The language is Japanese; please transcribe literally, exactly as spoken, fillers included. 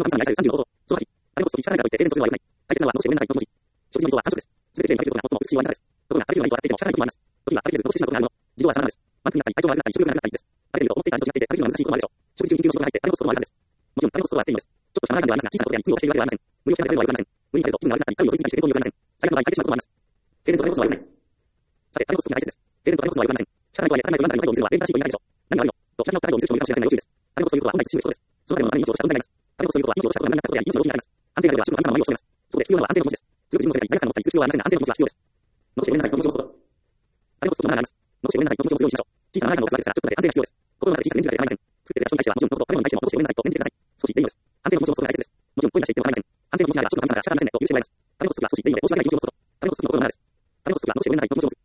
の神様に愛されるさんじゅうの方法。そのはち、誰もそこに力がといって平然とするのは良くない。大切なのは脳を教えなさいとの文字。食事の溝は繁殖です。すべてにかけることが最も美しい終わり方です。ところが、食べるのにと笑っていても仕方ないこともあります。時には食べきれず、心地しなことがあるもの。自動は様々です。満腹になったり、体調が悪くなったり、食欲がなくなったりです。食べてみると思っていた味と違って食べるのは難しいこともあるでしょう。食事中に緊急の食が入って、誰もそこがあるはずです。もちろん、誰もそこはあっていいのです。ちょっとしたマナー感ではありますが、小さなことやに罪を教えるわけではありません。無理をしながら食べるのは良くありません。無理に食べると気分が悪くなったり、体力を取りすぎたりして抵抗によくありません。最悪の場合、解決しまうこともあります。平然と食べることは良くない。さて、食べることが大切です。平然と食べることは良くありません。仕方ないとはいえ、食べないと言わんだらの態度を見せるのは礼儀正しいと言いながらでしょう。何が悪いのと、人の態度を見せる人もいるかもしれませんが要注意です。食べることということは本来慎むことです。その他にも他に命を落とした存在があります。食べることということは命を落としたことが何になったことや命の動きになります。安全が出れば主の神様の意をしています。そこで必要なのは安全の文字です。強く自分のせいで罪悪感を持ったりする必要はありませんが、安全の文字は必要です。残してごめんなさいとの文字を持つこと。食べることとマナーがあります。残してごめんなさいとの文字を持つようにしましょう。小さなマナー感を持つわけですが、ちょっとだけ安全が必要です。心の中で小さな念じだけで構いません。作っている人に対してはもちろんのこと、食べ物に対しても残してごめんなさいと念じてください。少しでいいのです。安全の文字を持つことが大切です。もちろん声に出して言っても構いません。安全の文字ならば主の神様が仕方ありませんねと許してもらいます。食べることときは少しでいいので申し訳ない気持ちを持つこと。食べることときの心のマナーです。食べることときは残してごめんなさいとの文字を持つ。